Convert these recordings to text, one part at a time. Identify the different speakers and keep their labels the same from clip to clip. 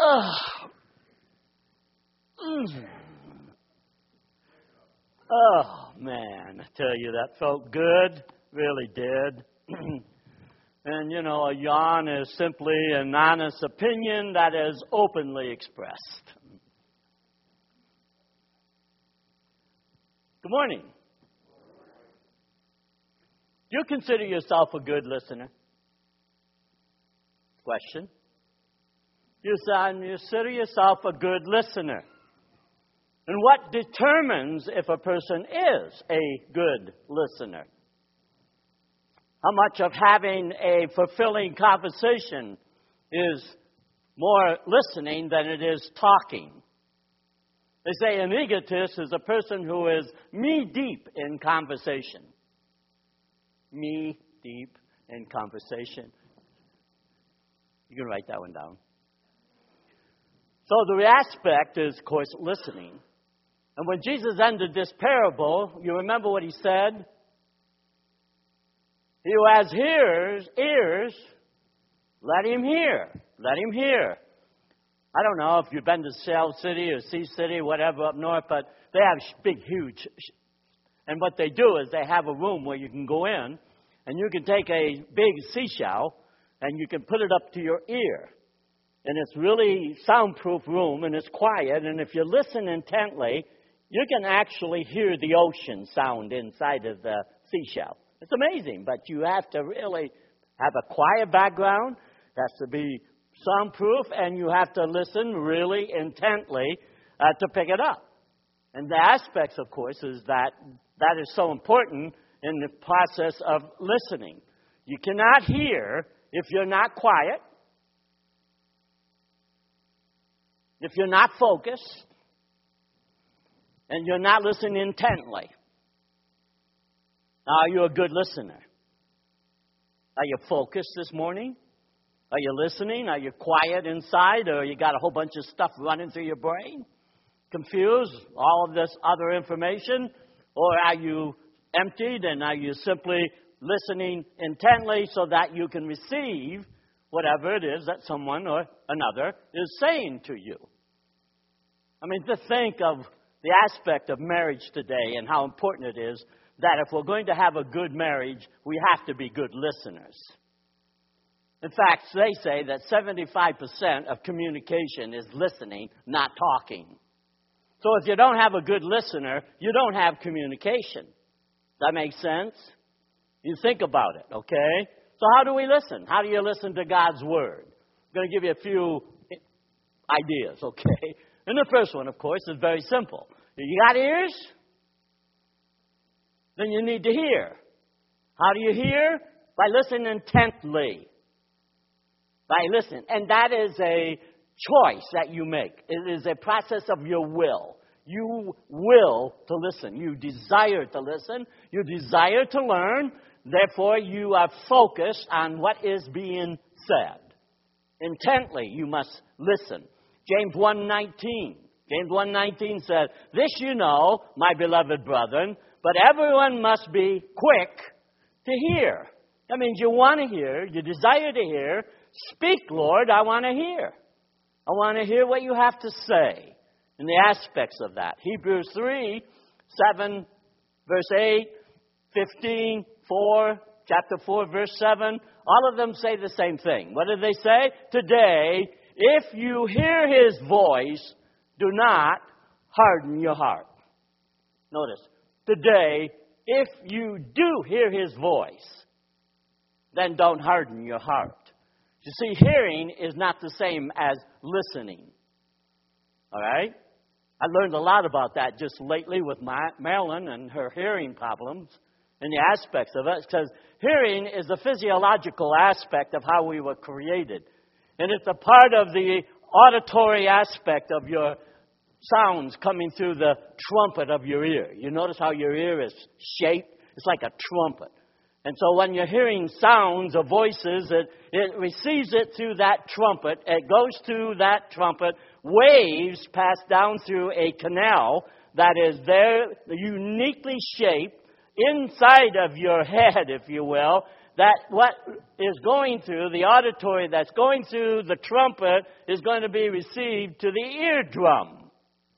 Speaker 1: Oh, oh man, I tell you, that felt good. Really did. And, you know, a yawn is simply an honest opinion that is openly expressed. Good morning. Do you consider yourself a good listener? Question. You consider yourself a good listener. And what determines if a person is a good listener? How much of having a fulfilling conversation is more listening than it is talking? They say an egotist is a person who is me-deep in conversation. Me-deep in conversation. You can write that one down. So the aspect is, of course, listening. And when Jesus ended this parable, you remember what he said? He who has ears, let him hear. Let him hear. I don't know if you've been to Shell City or Sea City, whatever up north, but they have big, huge. And what they do is they have a room where you can go in, and you can take a big seashell, and you can put it up to your ear. And it's really soundproof room, and it's quiet. And if you listen intently, you can actually hear the ocean sound inside of the seashell. It's amazing, but you have to really have a quiet background. It has to be soundproof, and you have to listen really intently to pick it up. And the aspects, of course, is that is so important in the process of listening. You cannot hear if you're not quiet, if you're not focused, and you're not listening intently. Now, are you a good listener? Are you focused this morning? Are you listening? Are you quiet inside? Or you got a whole bunch of stuff running through your brain? Confused? All of this other information? Or are you emptied and are you simply listening intently so that you can receive whatever it is that someone or another is saying to you? I mean, to think of the aspect of marriage today and how important it is that if we're going to have a good marriage, we have to be good listeners. In fact, they say that 75% of communication is listening, not talking. So if you don't have a good listener, you don't have communication. Does that make sense? You think about it, okay? So how do we listen? How do you listen to God's Word? I'm going to give you a few ideas, okay? And the first one, of course, is very simple. You got ears? Then you need to hear. How do you hear? By listening intently. By listening. And that is a choice that you make. It is a process of your will. You will to listen. You desire to listen. You desire to learn. Therefore, you are focused on what is being said. Intently, you must listen. James 1:19. James 1:19 says, "This you know, my beloved brethren, but everyone must be quick to hear." That means you want to hear, you desire to hear. Speak, Lord, I want to hear. I want to hear what you have to say in the aspects of that. Hebrews 3:7, verse 8, 15, 4, chapter 4, verse 7. All of them say the same thing. What do they say? Today, if you hear his voice, do not harden your heart. Notice, today, if you do hear his voice, then don't harden your heart. You see, hearing is not the same as listening. All right? I learned a lot about that just lately with Marilyn and her hearing problems and the aspects of it, because hearing is the physiological aspect of how we were created. And it's a part of the auditory aspect of your sounds coming through the trumpet of your ear. You notice how your ear is shaped? It's like a trumpet. And so when you're hearing sounds or voices, it receives it through that trumpet. It goes through that trumpet. Waves pass down through a canal that is there, uniquely shaped inside of your head, if you will. that what is going through, the auditory that's going through the trumpet is going to be received to the eardrum.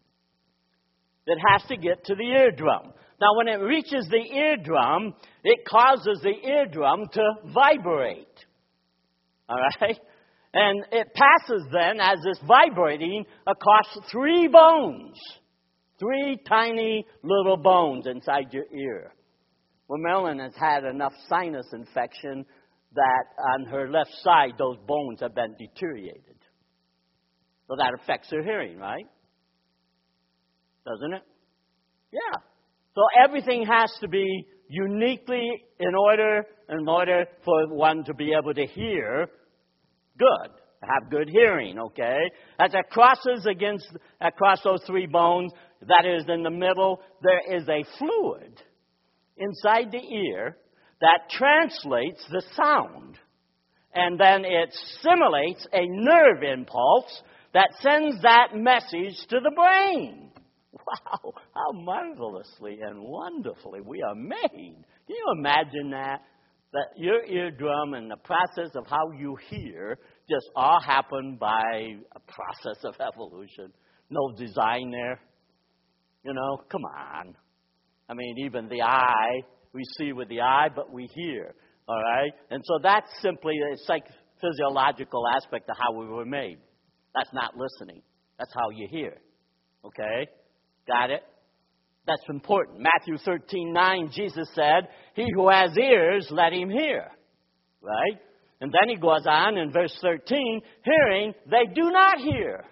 Speaker 1: It has to get to the eardrum. Now, when it reaches the eardrum, it causes the eardrum to vibrate. All right? And it passes then, as it's vibrating, across 3 bones. 3 tiny little bones inside your ear. Well, Marilyn has had enough sinus infection that on her left side, those bones have been deteriorated. So that affects her hearing, right? Doesn't it? Yeah. So everything has to be uniquely in order for one to be able to hear good, have good hearing, okay? As it crosses across those 3 bones, that is in the middle, there is a fluid inside the ear that translates the sound. And then it simulates a nerve impulse that sends that message to the brain. Wow, how marvelously and wonderfully we are made. Can you imagine that? That your eardrum and the process of how you hear just all happened by a process of evolution. No design there. You know, come on. I mean, even the eye, we see with the eye, but we hear. All right? And so that's simply a physiological aspect of how we were made. That's not listening. That's how you hear. Okay? Got it? That's important. Matthew 13:9, Jesus said, "He who has ears, let him hear." Right? And then he goes on in verse 13, hearing, they do not hear.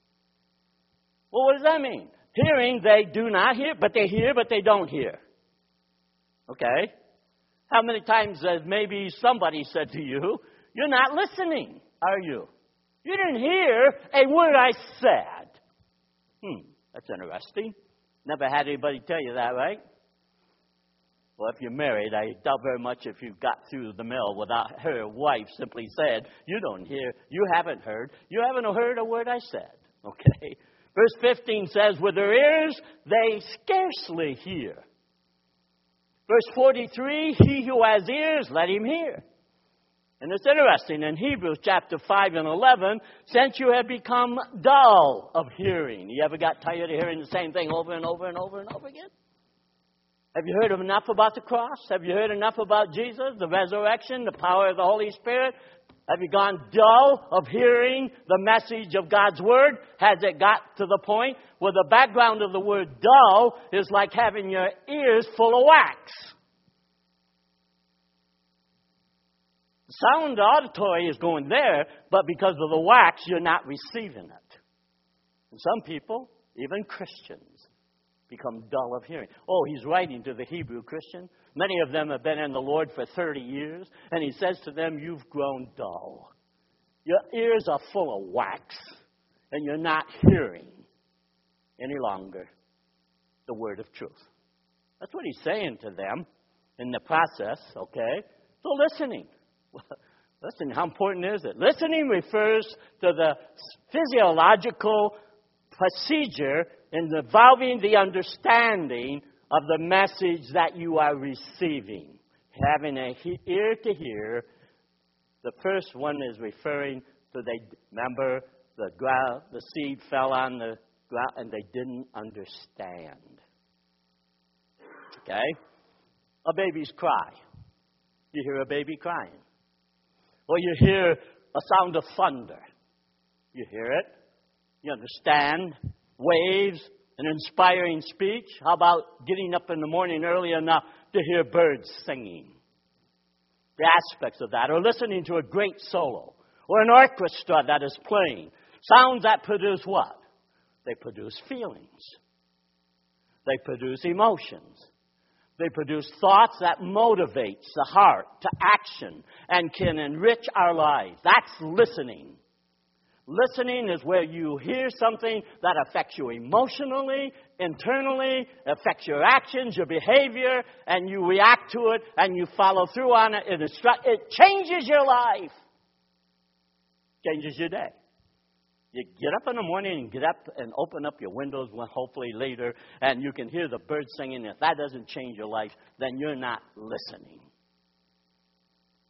Speaker 1: Well, what does that mean? Hearing, they do not hear, but they hear, but they don't hear. Okay? How many times has maybe somebody said to you, "You're not listening, are you? You didn't hear a word I said." That's interesting. Never had anybody tell you that, right? Well, if you're married, I doubt very much if you got through the mail without her wife simply said, "You don't hear, you haven't heard a word I said." Okay? Verse 15 says, "With their ears they scarcely hear." Verse 43, "He who has ears, let him hear." And it's interesting, in Hebrews chapter 5 and 11, since you have become dull of hearing. You ever got tired of hearing the same thing over and over and over and over again? Have you heard enough about the cross? Have you heard enough about Jesus, the resurrection, the power of the Holy Spirit? Have you gone dull of hearing the message of God's Word? Has it got to the point where the background of the word dull is like having your ears full of wax? Sound auditory is going there, but because of the wax, you're not receiving it. And some people, even Christians, become dull of hearing. Oh, he's writing to the Hebrew Christian. Many of them have been in the Lord for 30 years, and he says to them, "You've grown dull. Your ears are full of wax, and you're not hearing any longer the word of truth." That's what he's saying to them in the process, okay? So listening. Listen, how important is it? Listening refers to the physiological procedure involving the understanding of the message that you are receiving. Having an ear to hear. The first one is referring to, remember, the seed fell on the ground and they didn't understand. Okay? A baby's cry. You hear a baby crying. Or you hear a sound of thunder. You hear it. You understand. Waves, an inspiring speech. How about getting up in the morning early enough to hear birds singing? The aspects of that. Or listening to a great solo. Or an orchestra that is playing. Sounds that produce what? They produce feelings. They produce emotions. They produce thoughts that motivates the heart to action and can enrich our lives. That's listening. Listening is where you hear something that affects you emotionally, internally, affects your actions, your behavior, and you react to it and you follow through on it. It changes your life. Changes your day. You get up in the morning and get up and open up your windows, hopefully later, and you can hear the birds singing. If that doesn't change your life, then you're not listening.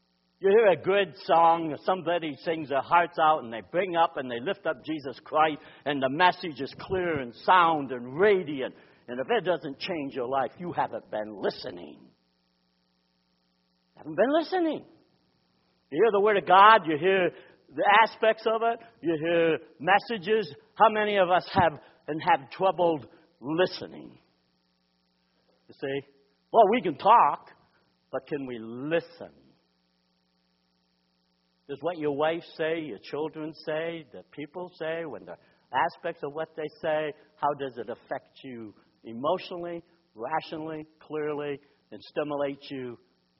Speaker 1: You hear a good song, somebody sings their hearts out and they bring up and they lift up Jesus Christ and the message is clear and sound and radiant. And if it doesn't change your life, you haven't been listening. Haven't been listening. You hear the Word of God, you hear the aspects of it, you hear messages. How many of us have trouble listening? You see? Well, we can talk, but can we listen? Does what your wife say, your children say, the people say, when the aspects of what they say, how does it affect you emotionally, rationally, clearly, and stimulate you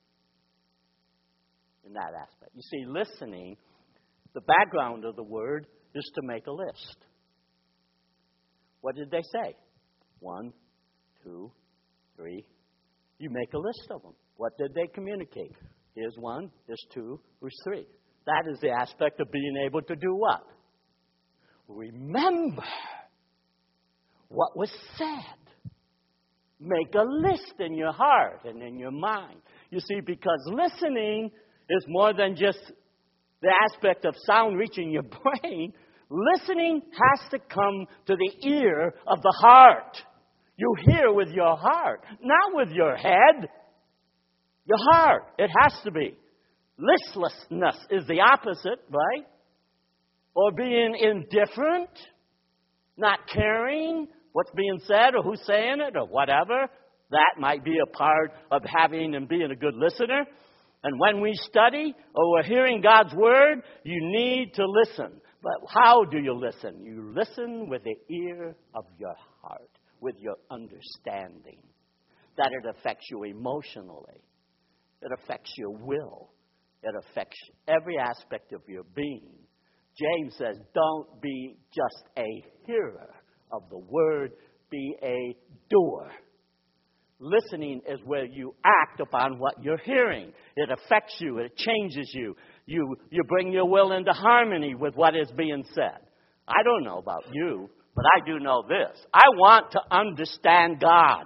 Speaker 1: in that aspect? You see, listening, the background of the word is to make a list. What did they say? 1, 2, 3. You make a list of them. What did they communicate? Here's 1, here's 2, here's 3. That is the aspect of being able to do what? Remember what was said. Make a list in your heart and in your mind. You see, because listening is more than just the aspect of sound reaching your brain. Listening has to come to the ear of the heart. You hear with your heart, not with your head. Your heart. It has to be. Listlessness is the opposite, right? Or being indifferent, not caring what's being said or who's saying it or whatever. That might be a part of having and being a good listener. And when we study or we're hearing God's Word, you need to listen. But how do you listen? You listen with the ear of your heart, with your understanding. That it affects you emotionally. It affects your will. It affects every aspect of your being. James says, don't be just a hearer of the word, be a doer. Listening is where you act upon what you're hearing. It affects you. It changes you. You bring your will into harmony with what is being said. I don't know about you, but I do know this. I want to understand God.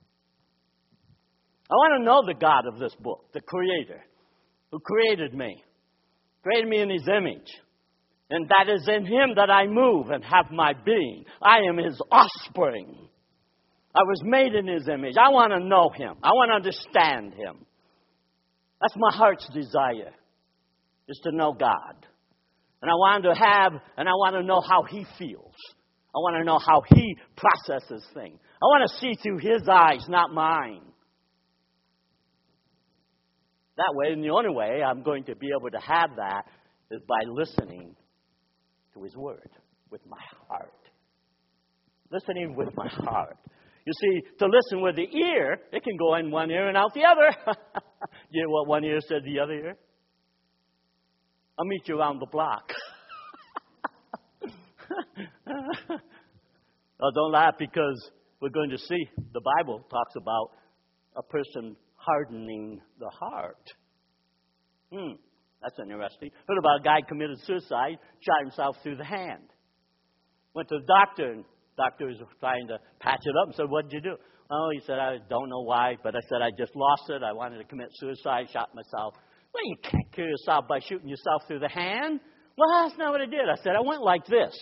Speaker 1: I want to know the God of this book, the Creator, who created me in His image. And that is in Him that I move and have my being. I am His offspring. I was made in His image. I want to know Him. I want to understand Him. That's my heart's desire, is to know God. And I want to know how He feels. I want to know how He processes things. I want to see through His eyes, not mine. That way, and the only way I'm going to be able to have that is by listening to His Word with my heart. Listening with my heart. You see, to listen with the ear, it can go in one ear and out the other. You know what one ear said the other ear? I'll meet you around the block. Oh, don't laugh, because we're going to see the Bible talks about a person hardening the heart. That's interesting. Heard about a guy committed suicide, shot himself through the hand. Went to the doctor, and the doctor was trying to patch it up and said, "What did you do?" Oh, he said, "I don't know why, but I said I just lost it. I wanted to commit suicide, shot myself." Well, you can't kill yourself by shooting yourself through the hand. Well, that's not what I did. I said, I went like this.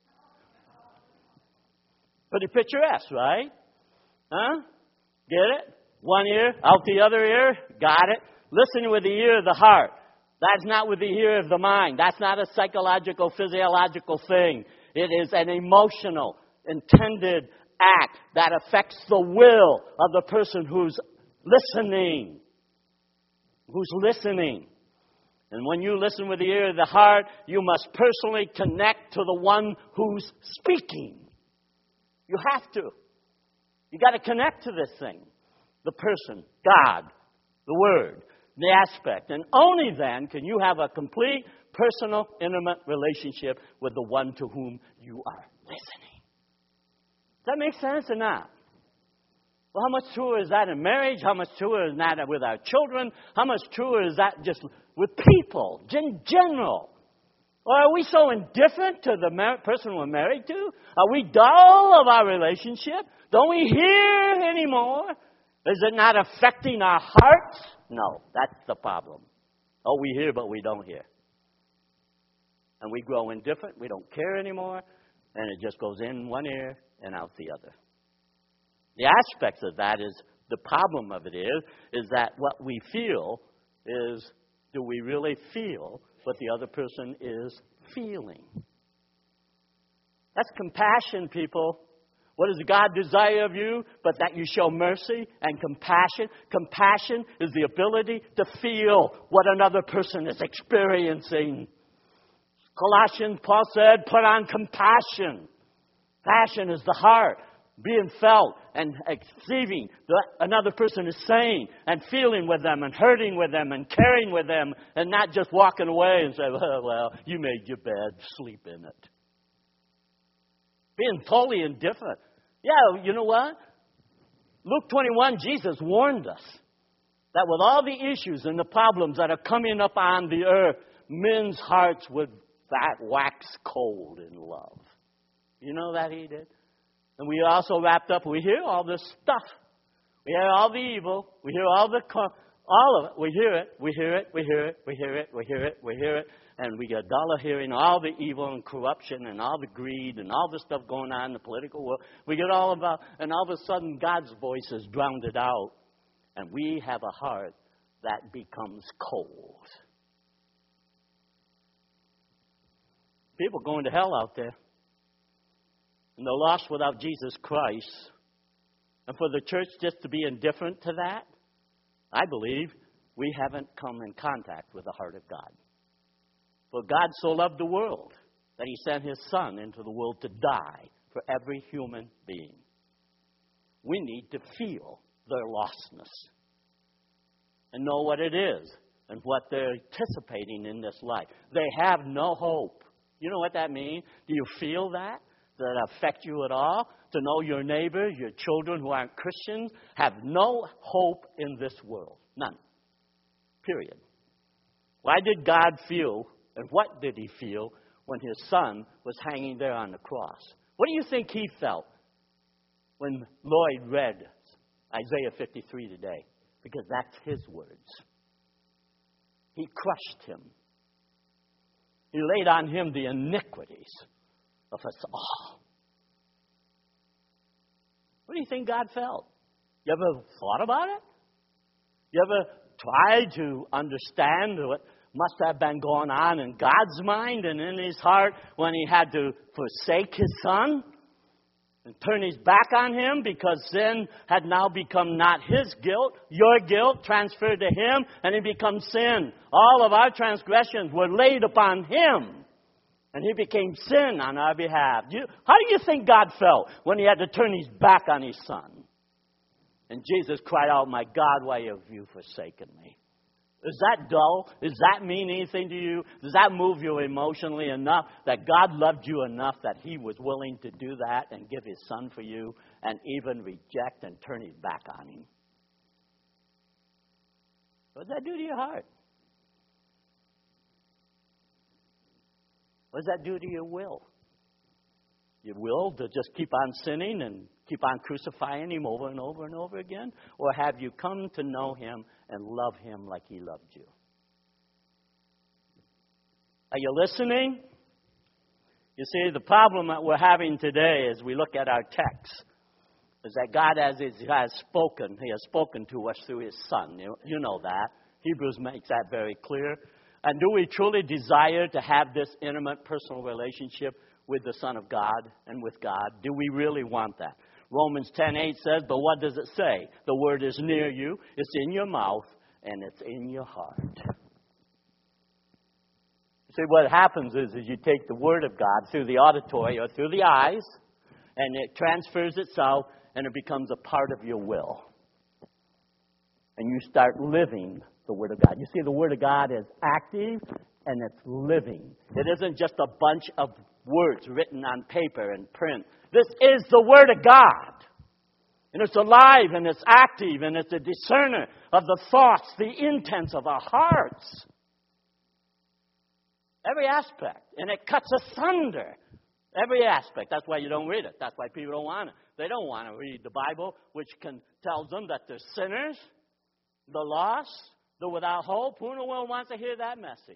Speaker 1: Pretty picturesque, right? Huh? Get it? One ear, out the other ear. Got it? Listen with the ear of the heart. That's not with the ear of the mind. That's not a psychological, physiological thing. It is an emotional, intended act that affects the will of the person who's listening. And when you listen with the ear of the heart, you must personally connect to the one who's speaking. You have to. You got to connect to this thing. The person, God, the Word, the aspect. And only then can you have a complete, personal, intimate relationship with the one to whom you are listening. Does that make sense or not? Well, how much truer is that in marriage? How much truer is that with our children? How much truer is that just with people in general? Or are we so indifferent to the person we're married to? Are we dull of our relationship? Don't we hear anymore? Is it not affecting our hearts? No, that's the problem. Oh, we hear, but we don't hear. And we grow indifferent. We don't care anymore. And it just goes in one ear and out the other. The aspects of that is, the problem of it is that what we feel is, do we really feel what the other person is feeling? That's compassion, people. What does God desire of you? But that you show mercy and compassion. Compassion is the ability to feel what another person is experiencing. Colossians, Paul said, put on compassion. Passion is the heart, being felt and receiving what another person is saying and feeling with them and hurting with them and caring with them and not just walking away and say, well, you made your bed, sleep in it. Being totally indifferent. Yeah, you know what? Luke 21, Jesus warned us that with all the issues and the problems that are coming up on the earth, men's hearts would wax cold in love. You know that he did? And we also wrapped up, we hear all this stuff. We hear all the evil. We hear all of it. We hear it. We hear it. We hear it. We hear it. We hear it. We hear it. And we get dull of hearing all the evil and corruption and all the greed and all the stuff going on in the political world. We get all about, and all of a sudden God's voice is drowned out. And we have a heart that becomes cold. People going to hell out there. And they're lost without Jesus Christ. And for the church just to be indifferent to that, I believe we haven't come in contact with the heart of God. For God so loved the world that he sent his Son into the world to die for every human being. We need to feel their lostness and know what it is and what they're anticipating in this life. They have no hope. You know what that means? Do you feel that? Does that affect you at all? To know your neighbor, your children who aren't Christians, have no hope in this world. None. Period. Why did God feel, and what did he feel when his Son was hanging there on the cross? What do you think he felt when Lloyd read Isaiah 53 today? Because that's his words. He crushed him. He laid on him the iniquities of us all. What do you think God felt? You ever thought about it? You ever tried to understand what must have been going on in God's mind and in his heart when he had to forsake his Son and turn his back on him because sin had now become not his guilt, your guilt transferred to him, and it becomes sin. All of our transgressions were laid upon him, and he became sin on our behalf. How do you think God felt when he had to turn his back on his Son? And Jesus cried out, "My God, why have you forsaken me?" Is that dull? Does that mean anything to you? Does that move you emotionally enough that God loved you enough that he was willing to do that and give his Son for you and even reject and turn his back on him? What does that do to your heart? What does that do to your will? Your will to just keep on sinning and keep on crucifying him over and over and over again? Or have you come to know him and love him like he loved you? Are you listening? You see, the problem that we're having today as we look at our text is that God has spoken. He has spoken to us through his Son. You know that. Hebrews makes that very clear. And do we truly desire to have this intimate personal relationship with the Son of God and with God? Do we really want that? Romans 10:8 says, but what does it say? The word is near you, it's in your mouth, and it's in your heart. See, what happens is you take the word of God through the auditory or through the eyes, and it transfers itself, and it becomes a part of your will. And you start living the word of God. You see, the word of God is active, and it's living. It isn't just a bunch of words written on paper and print. This is the Word of God. And it's alive and it's active and it's a discerner of the thoughts, the intents of our hearts. Every aspect. And it cuts asunder every aspect. That's why you don't read it. That's why people don't want it. They don't want to read the Bible, which tells them that they're sinners, the lost, the without hope, who in the world wants to hear that message?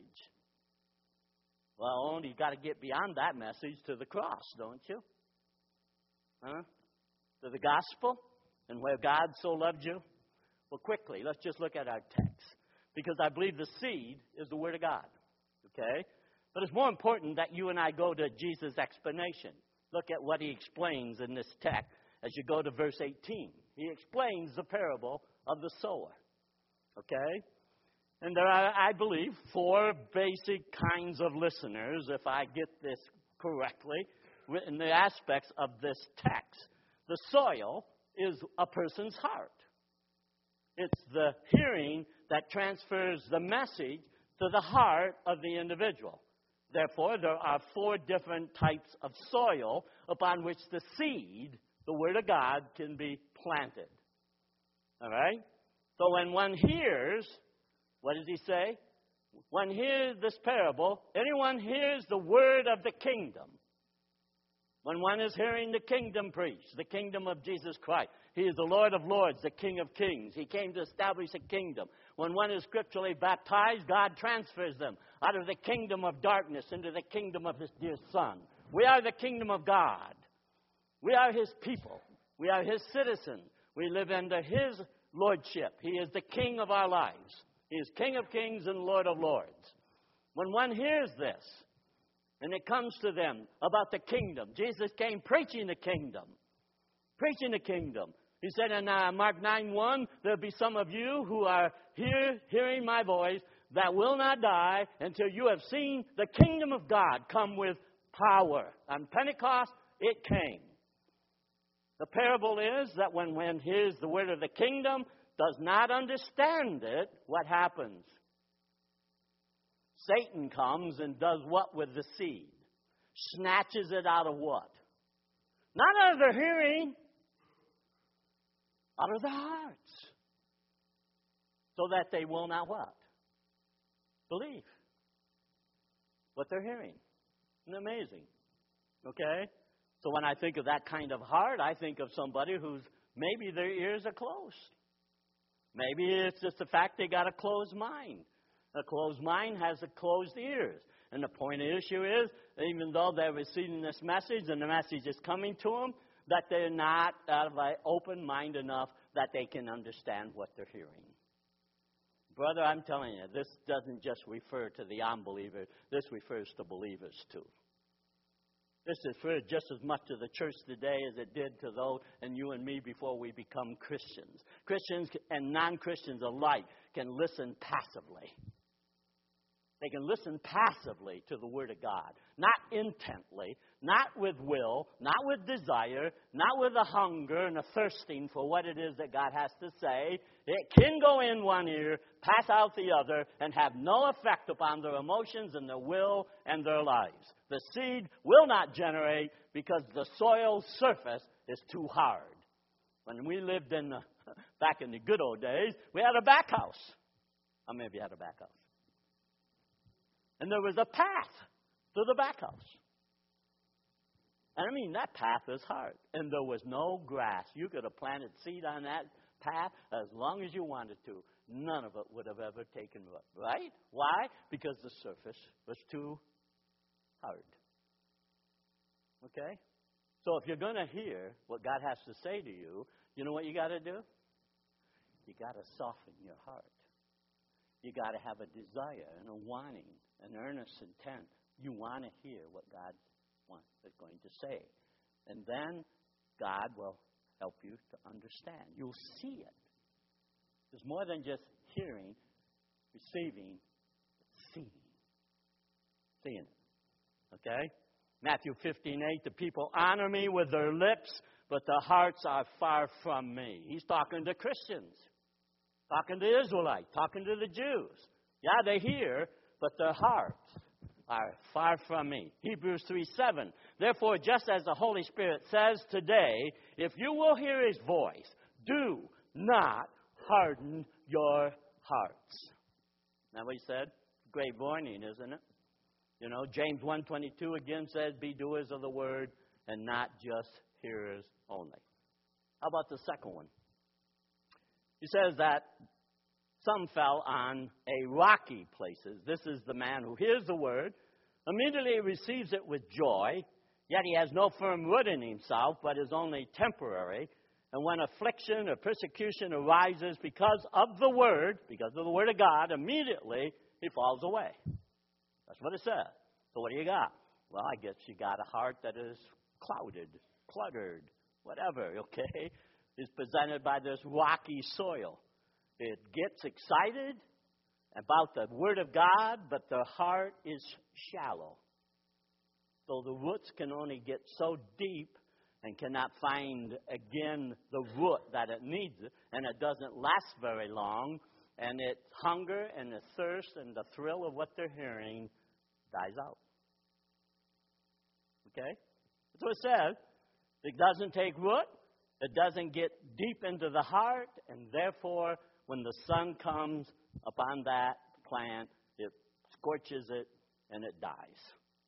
Speaker 1: Well, you've got to get beyond that message to the cross, don't you? Huh? To the gospel and where God so loved you. Well, quickly, let's just look at our text. Because I believe the seed is the Word of God. Okay? But it's more important that you and I go to Jesus' explanation. Look at what he explains in this text as you go to verse 18. He explains the parable of the sower. Okay? And there are, I believe, 4 basic kinds of listeners, if I get this correctly, in the aspects of this text. The soil is a person's heart. It's the hearing that transfers the message to the heart of the individual. Therefore, there are 4 different types of soil upon which the seed, the Word of God, can be planted. All right? So when one hears, what does he say? One hears this parable, anyone hears the word of the kingdom. When one is hearing the kingdom preached, the kingdom of Jesus Christ. He is the Lord of lords, the King of kings. He came to establish a kingdom. When one is scripturally baptized, God transfers them out of the kingdom of darkness into the kingdom of His dear Son. We are the kingdom of God. We are His people. We are His citizens. We live under His lordship. He is the King of our lives. He is King of kings and Lord of lords. When one hears this, and it comes to them about the kingdom. Jesus came preaching the kingdom. Preaching the kingdom. He said in Mark 9:1, there'll be some of you who are here hearing my voice that will not die until you have seen the kingdom of God come with power. On Pentecost, it came. The parable is that when one hears the word of the kingdom, does not understand it, what happens? Satan comes and does what with the seed? Snatches it out of what? Not out of the hearing, out of the hearts. So that they will not what? Believe what they're hearing. Isn't it amazing? Okay? So when I think of that kind of heart, I think of somebody who's maybe their ears are closed. Maybe it's just the fact they got a closed mind. A closed mind has a closed ears. And the point of the issue is, even though they're receiving this message and the message is coming to them, that they're not out of an open mind enough that they can understand what they're hearing. Brother, I'm telling you, this doesn't just refer to the unbeliever. This refers to believers too. This refers just as much to the church today as it did to those and you and me before we become Christians. Christians and non-Christians alike can listen passively. They can listen passively to the Word of God. Not intently, not with will, not with desire, not with a hunger and a thirsting for what it is that God has to say. It can go in one ear, pass out the other, and have no effect upon their emotions and their will and their lives. The seed will not generate because the soil surface is too hard. When we lived back in the good old days, we had a back house. How many of you had a back house? And there was a path to the back house. And I mean, that path is hard. And there was no grass. You could have planted seed on that path as long as you wanted to. None of it would have ever taken root, right? Why? Because the surface was too hard. Okay? So if you're going to hear what God has to say to you, you know what you got to do? You got to soften your heart. You got to have a desire and a wanting, an earnest intent. You want to hear what God is going to say. And then God will help you to understand. You'll see it. There's more than just hearing, receiving, seeing. Seeing it. Okay? Matthew 15:8, the people honor me with their lips, but their hearts are far from me. He's talking to Christians. Talking to Israelites, talking to the Jews. Yeah, they hear, but their hearts are far from me. Hebrews 3:7. Therefore, just as the Holy Spirit says today, if you will hear His voice, do not harden your hearts. Isn't that what He said? Great warning, isn't it? You know, James 1:22 again says, be doers of the word and not just hearers only. How about the second one? He says that some fell on a rocky places. This is the man who hears the word, immediately receives it with joy, yet he has no firm root in himself, but is only temporary. And when affliction or persecution arises because of the word of God, immediately he falls away. That's what it says. So what do you got? Well, I guess you got a heart that is clouded, cluttered, whatever, okay? It's presented by this rocky soil. It gets excited about the Word of God, but the heart is shallow. So the roots can only get so deep and cannot find, again, the root that it needs, and it doesn't last very long, and its hunger and the thirst and the thrill of what they're hearing dies out. Okay? That's what it says. It doesn't take root. It doesn't get deep into the heart, and therefore, when the sun comes upon that plant, it scorches it, and it dies.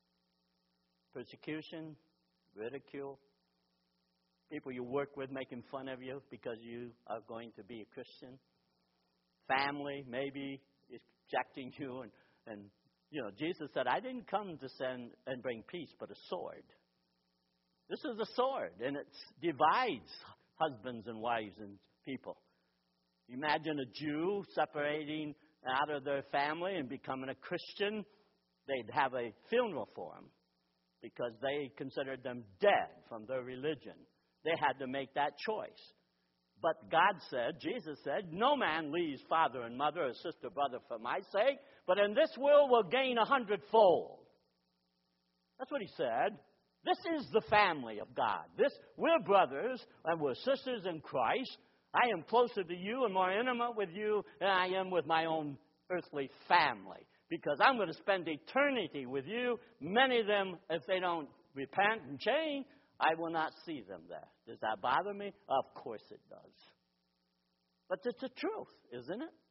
Speaker 1: Persecution, ridicule, people you work with making fun of you because you are going to be a Christian. Family maybe is rejecting you. And Jesus said, I didn't come to send and bring peace, but a sword. This is a sword, and it divides husbands and wives and people. Imagine a Jew separating out of their family and becoming a Christian. They'd have a funeral for him because they considered them dead from their religion. They had to make that choice. But God said, Jesus said, no man leaves father and mother or sister, brother for my sake, but in this world will gain 100-fold. That's what he said. This is the family of God. We're brothers and we're sisters in Christ. I am closer to you and more intimate with you than I am with my own earthly family. Because I'm going to spend eternity with you. Many of them, if they don't repent and change, I will not see them there. Does that bother me? Of course it does. But it's the truth, isn't it?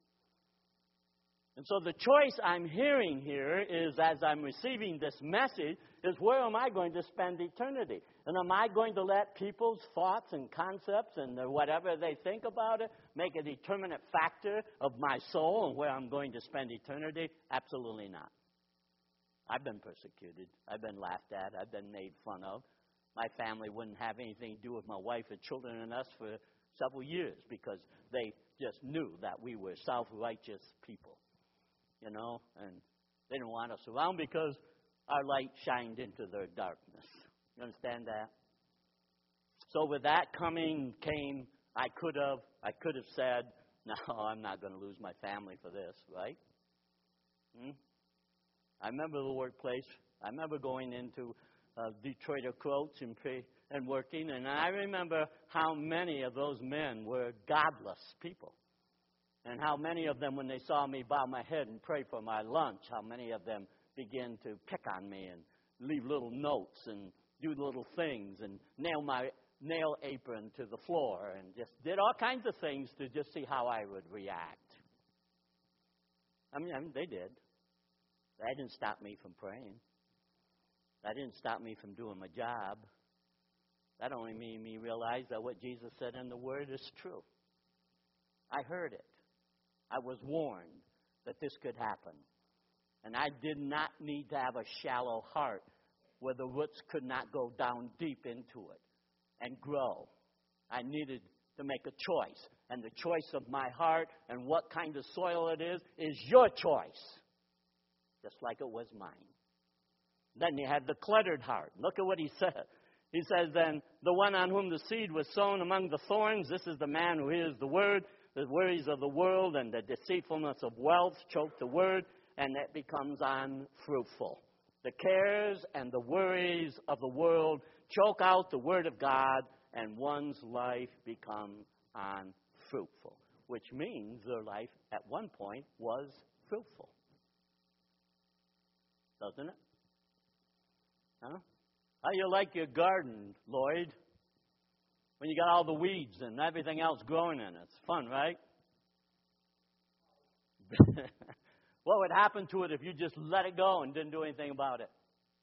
Speaker 1: And so the choice I'm hearing here is, as I'm receiving this message, is where am I going to spend eternity? And am I going to let people's thoughts and concepts and whatever they think about it make a determinate factor of my soul and where I'm going to spend eternity? Absolutely not. I've been persecuted. I've been laughed at. I've been made fun of. My family wouldn't have anything to do with my wife and children and us for several years because they just knew that we were self-righteous people. And they didn't want us around because our light shined into their darkness. You understand that? So with that coming came, I could have said, no, I'm not going to lose my family for this, right? I remember the workplace. I remember going into Detroit quotes and working, and I remember how many of those men were godless people. And how many of them, when they saw me bow my head and pray for my lunch, how many of them began to pick on me and leave little notes and do little things and nail my nail apron to the floor and just did all kinds of things to just see how I would react. I mean, they did. That didn't stop me from praying. That didn't stop me from doing my job. That only made me realize that what Jesus said in the Word is true. I heard it. I was warned that this could happen. And I did not need to have a shallow heart where the roots could not go down deep into it and grow. I needed to make a choice. And the choice of my heart and what kind of soil it is your choice. Just like it was mine. Then you have the cluttered heart. Look at what he said. He says, then, the one on whom the seed was sown among the thorns, this is the man who hears the word. The worries of the world and the deceitfulness of wealth choke the word, and it becomes unfruitful. The cares and the worries of the world choke out the word of God, and one's life becomes unfruitful, which means their life at one point was fruitful. Doesn't it? Huh? How you like your garden, Lloyd? When you got all the weeds and everything else growing in it. It's fun, right? What would happen to it if you just let it go and didn't do anything about it?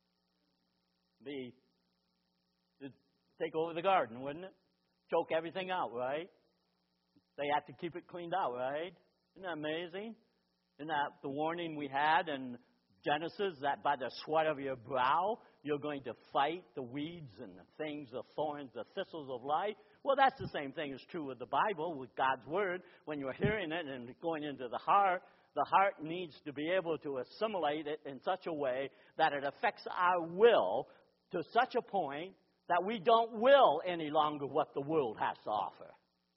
Speaker 1: It'd take over the garden, wouldn't it? Choke everything out, right? They have to keep it cleaned out, right? Isn't that amazing? Isn't that the warning we had in Genesis, that by the sweat of your brow, you're going to fight the weeds and the things, the thorns, the thistles of life? Well, that's the same thing is true with the Bible, with God's Word. When you're hearing it and going into the heart needs to be able to assimilate it in such a way that it affects our will to such a point that we don't will any longer what the world has to offer.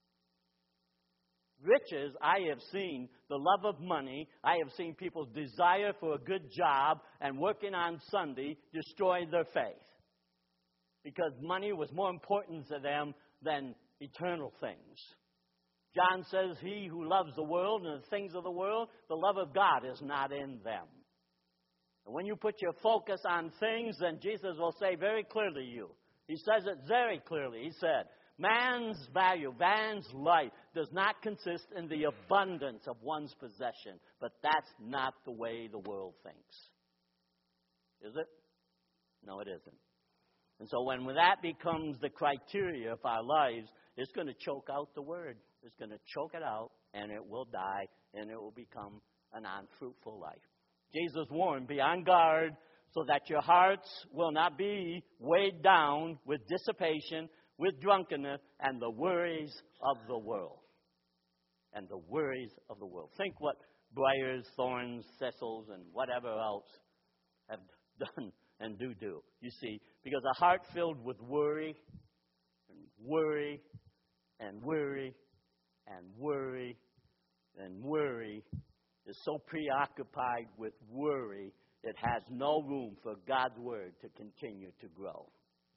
Speaker 1: Riches, I have seen the love of money. I have seen people's desire for a good job and working on Sunday destroy their faith. Because money was more important to them than eternal things. John says, he who loves the world and the things of the world, the love of God is not in them. And when you put your focus on things, then Jesus will say very clearly to you. He says it very clearly. He said, man's value, man's life does not consist in the abundance of one's possession. But that's not the way the world thinks. Is it? No, it isn't. And so when that becomes the criteria of our lives, it's going to choke out the Word. It's going to choke it out, and it will die, and it will become an unfruitful life. Jesus warned, be on guard so that your hearts will not be weighed down with dissipation, with drunkenness, and the worries of the world. And the worries of the world. Think what briars, thorns, thistles, and whatever else have done and do. You see, because a heart filled with worry, and worry, and worry, and worry, and worry is so preoccupied with worry, it has no room for God's Word to continue to grow.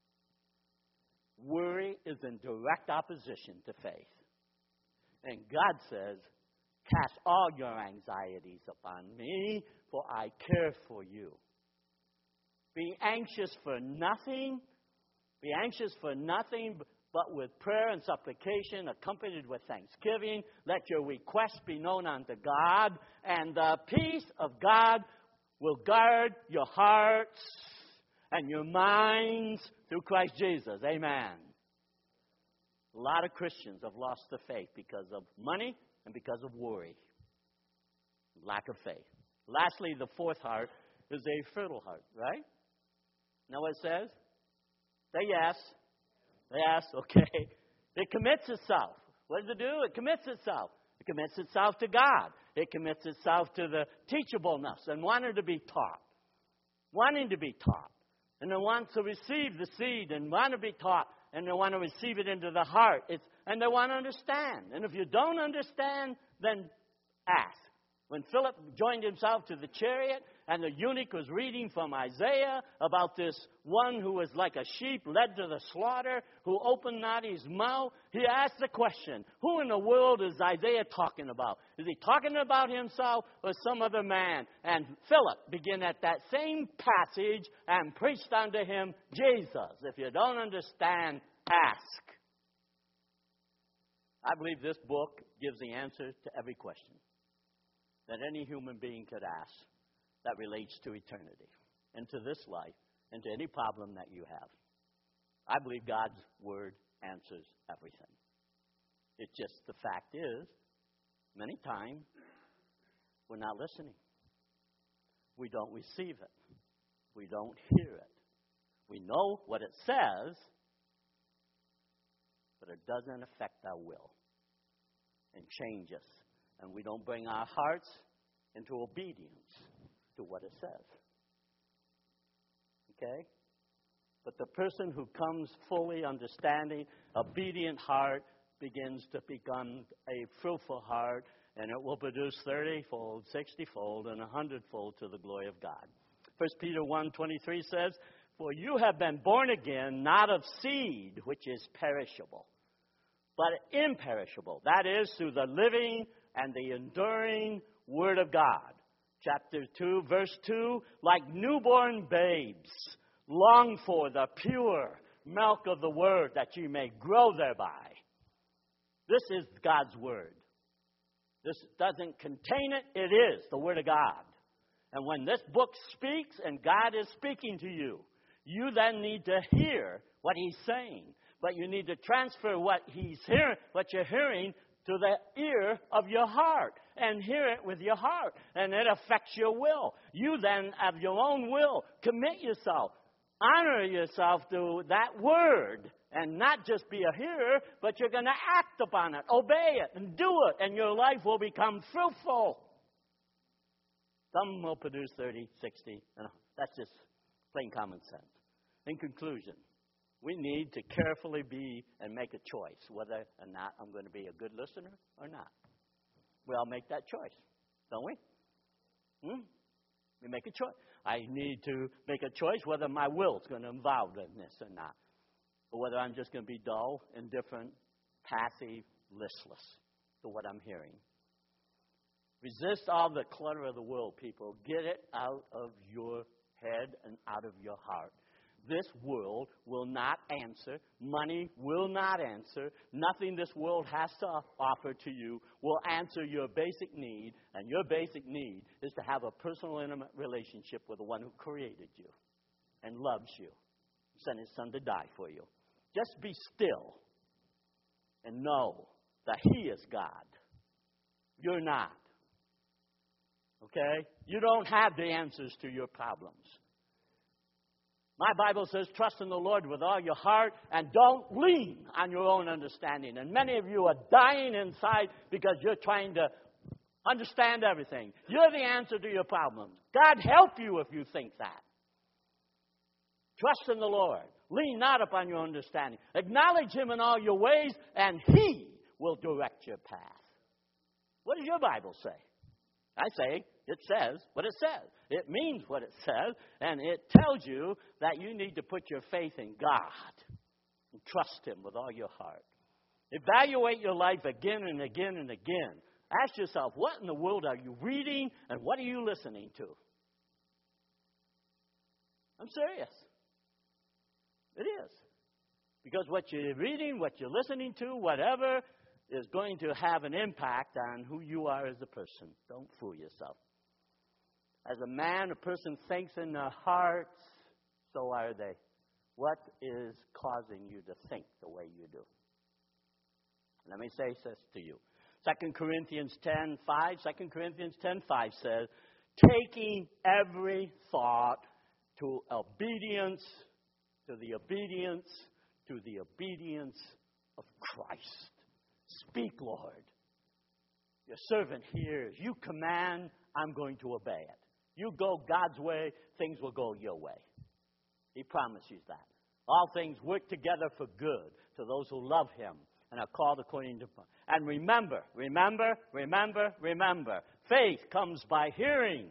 Speaker 1: Worry is in direct opposition to faith. And God says, cast all your anxieties upon me, for I care for you. Be anxious for nothing. Be anxious for nothing, but with prayer and supplication, accompanied with thanksgiving, let your requests be known unto God, and the peace of God will guard your hearts and your minds through Christ Jesus. Amen. A lot of Christians have lost their faith because of money and because of worry. Lack of faith. Lastly, the fourth heart is a fertile heart, right? Know what it says? Say yes. Yes, okay. It commits itself. What does it do? It commits itself. It commits itself to God. It commits itself to the teachableness and wanting to be taught. Wanting to be taught. And they want to receive the seed and want to be taught. And they want to receive it into the heart. And they want to understand. And if you don't understand, then ask. When Philip joined himself to the chariot and the eunuch was reading from Isaiah about this one who was like a sheep led to the slaughter, who opened not his mouth, he asked the question, who in the world is Isaiah talking about? Is he talking about himself or some other man? And Philip began at that same passage and preached unto him Jesus. If you don't understand, ask. I believe this book gives the answer to every question that any human being could ask that relates to eternity and to this life and to any problem that you have. I believe God's Word answers everything. It's just the fact is, many times, we're not listening. We don't receive it. We don't hear it. We know what it says, but it doesn't affect our will and change us. And we don't bring our hearts into obedience to what it says. Okay? But the person who comes fully understanding, obedient heart, begins to become a fruitful heart, and it will produce 30-fold, 60-fold, and 100-fold to the glory of God. 1 Peter 1:23 says, for you have been born again, not of seed, which is perishable, but imperishable. That is, through the living and the enduring Word of God. Chapter 2, verse 2, like newborn babes, long for the pure milk of the Word, that you may grow thereby. This is God's Word. This doesn't contain it. It is the Word of God. And when this book speaks and God is speaking to you, you then need to hear what He's saying. But you need to transfer what He's hearing, what you're hearing, to the ear of your heart and hear it with your heart, and it affects your will. You then, of your own will, commit yourself, honor yourself to that word, and not just be a hearer, but you're going to act upon it, obey it, and do it, and your life will become fruitful. Some will produce 30, 60, and that's just plain common sense. In conclusion, we need to carefully be and make a choice whether or not I'm going to be a good listener or not. We all make that choice, don't we? We make a choice. I need to make a choice whether my will is going to involve in this or not, or whether I'm just going to be dull, indifferent, passive, listless to what I'm hearing. Resist all the clutter of the world, people. Get it out of your head and out of your heart. This world will not answer. Money will not answer. Nothing this world has to offer to you will answer your basic need. And your basic need is to have a personal, intimate relationship with the one who created you and loves you, sent his son to die for you. Just be still and know that he is God. You're not. Okay? You don't have the answers to your problems. My Bible says, trust in the Lord with all your heart and don't lean on your own understanding. And many of you are dying inside because you're trying to understand everything. You're the answer to your problems. God help you if you think that. Trust in the Lord. Lean not upon your understanding. Acknowledge him in all your ways, and he will direct your path. What does your Bible say? I say it says what it says. It means what it says, and it tells you that you need to put your faith in God and trust him with all your heart. Evaluate your life again and again and again. Ask yourself, what in the world are you reading and what are you listening to? I'm serious. It is. Because what you're reading, what you're listening to, whatever, is going to have an impact on who you are as a person. Don't fool yourself. As a man, a person thinks in their hearts, so are they. What is causing you to think the way you do? Let me say this to you. 2 Corinthians 10:5. 2 Corinthians 10:5 says, taking every thought to obedience, to the obedience, to the obedience of Christ. Speak, Lord. Your servant hears. You command, I'm going to obey it. You go God's way, things will go your way. He promises that. All things work together for good to those who love him and are called according to... And remember, faith comes by hearing.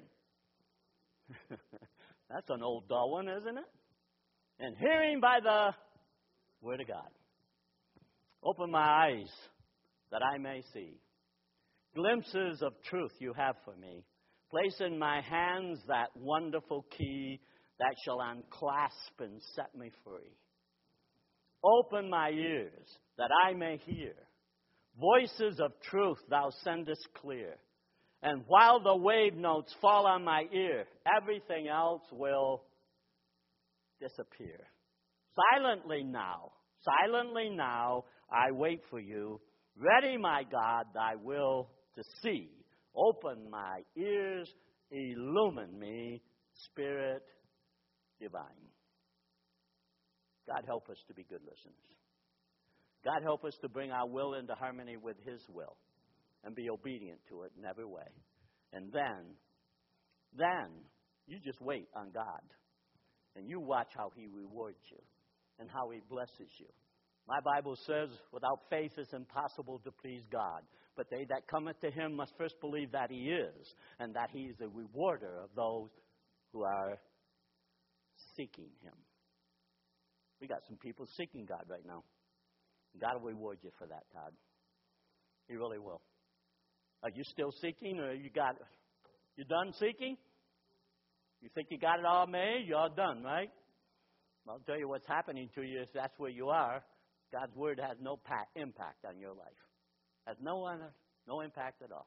Speaker 1: That's an old dull one, isn't it? And hearing by the word of God. Open my eyes that I may see. Glimpses of truth you have for me. Place in my hands that wonderful key that shall unclasp and set me free. Open my ears that I may hear. Voices of truth thou sendest clear. And while the wave notes fall on my ear, everything else will disappear. Silently now, I wait for you. Ready, my God, thy will to see. Open my ears, illumine me, Spirit divine. God help us to be good listeners. God help us to bring our will into harmony with his will and be obedient to it in every way. And then you just wait on God and you watch how he rewards you and how he blesses you. My Bible says, without faith it's impossible to please God. But they that cometh to him must first believe that he is, and that he is a rewarder of those who are seeking him. We got some people seeking God right now. God will reward you for that, Todd. He really will. Are you still seeking, or you done seeking? You think you got it all made? You're all done, right? Well, I'll tell you what's happening to you if that's where you are. God's word has no impact on your life. Has no impact at all.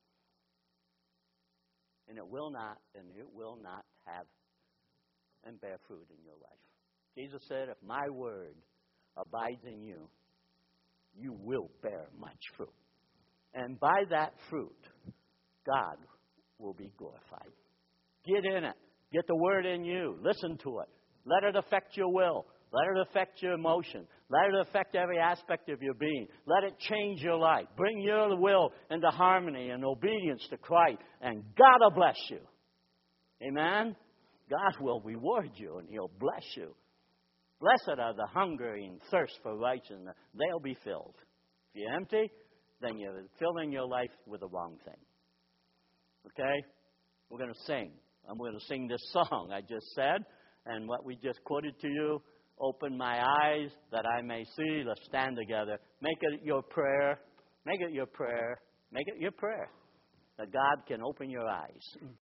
Speaker 1: And it will not have and bear fruit in your life. Jesus said, if my word abides in you, you will bear much fruit. And by that fruit, God will be glorified. Get in it. Get the Word in you. Listen to it. Let it affect your will. Let it affect your emotion. Let it affect every aspect of your being. Let it change your life. Bring your will into harmony and obedience to Christ, and God will bless you. Amen? God will reward you, and He'll bless you. Blessed are the hungry and thirst for righteousness. They'll be filled. If you're empty, then you're filling your life with the wrong thing. Okay? We're going to sing. I'm going to sing this song I just said, and what we just quoted to you. Open my eyes that I may see. Let's stand together. Make it your prayer. Make it your prayer. Make it your prayer that God can open your eyes.